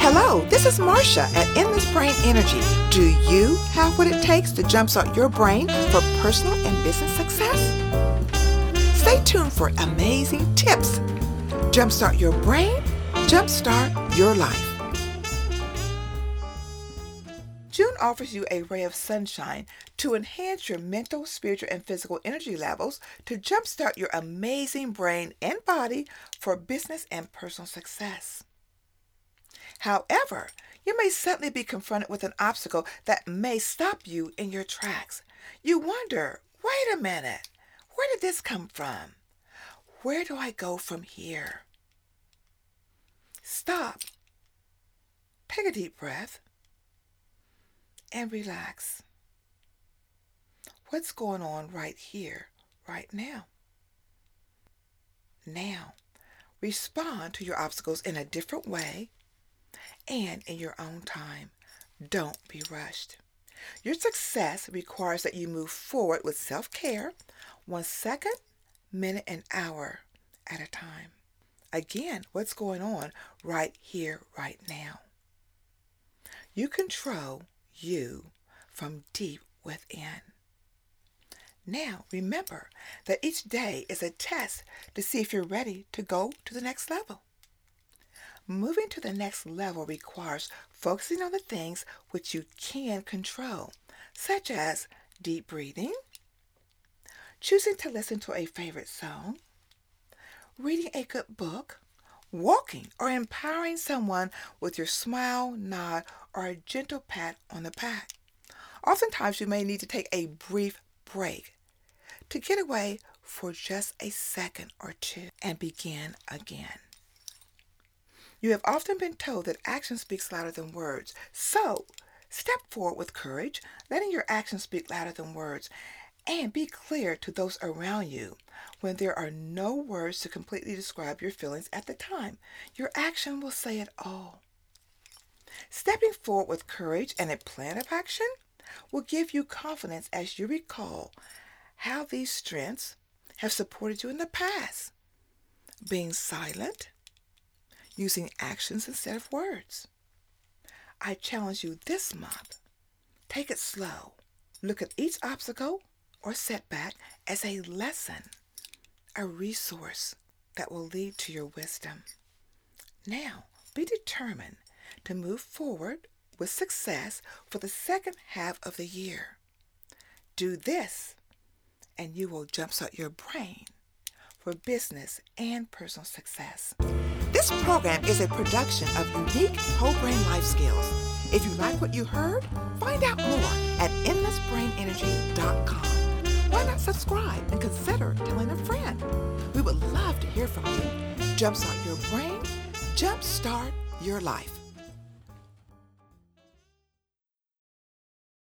Hello, this is Marsha at Endless Brain Energy. Do you have what it takes to jumpstart your brain for personal and business success? Stay tuned for amazing tips. Jumpstart your brain, jumpstart your life. June offers you a ray of sunshine to enhance your mental, spiritual, and physical energy levels to jumpstart your amazing brain and body for business and personal success. However, you may suddenly be confronted with an obstacle that may stop you in your tracks. You wonder, wait a minute, where did this come from? Where do I go from here? Stop. Take a deep breath and relax. What's going on right here, right now? Now, respond to your obstacles in a different way and in your own time. Don't be rushed. Your success requires that you move forward with self-care, 1 second, minute, and hour at a time. Again, what's going on right here, right now? You control you from deep within. Now, remember that each day is a test to see if you're ready to go to the next level. Moving to the next level requires focusing on the things which you can control, such as deep breathing, choosing to listen to a favorite song, reading a good book, walking, or empowering someone with your smile, nod, or a gentle pat on the back. Oftentimes, you may need to take a brief break to get away for just a second or two and begin again. You have often been told that action speaks louder than words. So, step forward with courage, letting your actions speak louder than words, and be clear to those around you when there are no words to completely describe your feelings at the time. Your action will say it all. Stepping forward with courage and a plan of action will give you confidence as you recall how these strengths have supported you in the past. Being silent, using actions instead of words. I challenge you this month. Take it slow. Look at each obstacle or setback as a lesson, a resource that will lead to your wisdom. Now, be determined to move forward with success for the second half of the year. Do this, and you will jumpstart your brain for business and personal success. This program is a production of Unique Whole Brain Life Skills. If you like what you heard, find out more at endlessbrainenergy.com. Why not subscribe and consider telling a friend? We would love to hear from you. Jumpstart your brain, jumpstart your life.